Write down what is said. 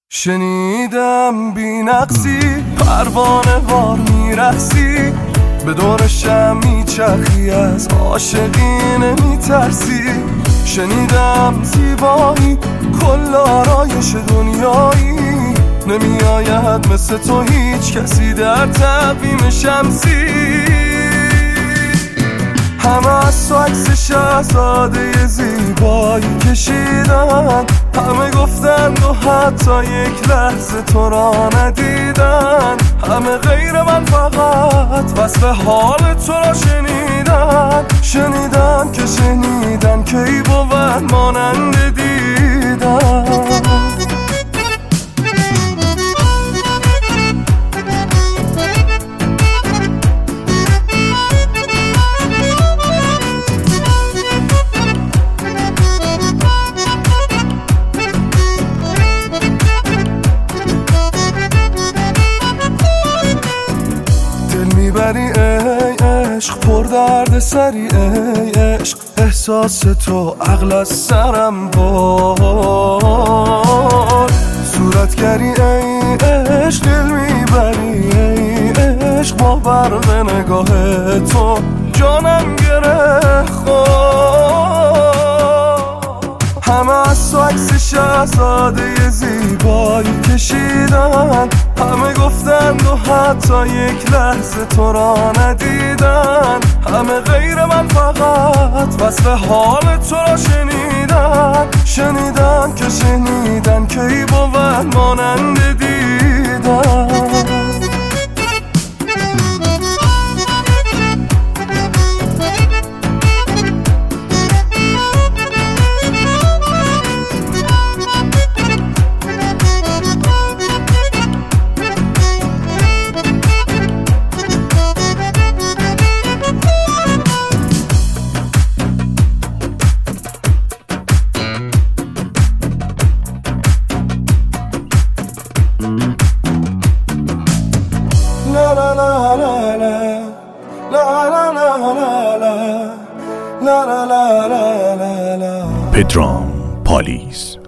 شنیدم بی نقصی پروانه وار میرقصی، به دور شم میچرخی، از عاشقی نمیترسی. شنیدم زیبایی کل آرایش دنیایی، نمیآید مثل تو هیچ کسی در تقویم شمسی. همه از تو عکس شهزاده زیبایی کشیدن، همه گفتن و حتی یک لحظه تو را ندیدن. همه غیر من فقط وصف حال تو را شنیدن، شنیدن که شنیدن که ای بود مانند دیدن. میبری ای عشق پر درد سری، ای عشق احساس تو عقل از سرم بار. صورتگری ای عشق دل میبری، ای عشق با برق نگاه تو جانم گره خورد. همه از تو عکس شهزاده زیبایی کشیدن، همه گفتند و حتی یک لحظه تو را ندیدن. همه غیر من فقط وصف حال تو را شنیدن، شنیدن که شنیدن که ای بود مانند دیدن. La la la la la la la la la la la la la la. پدرام پالیز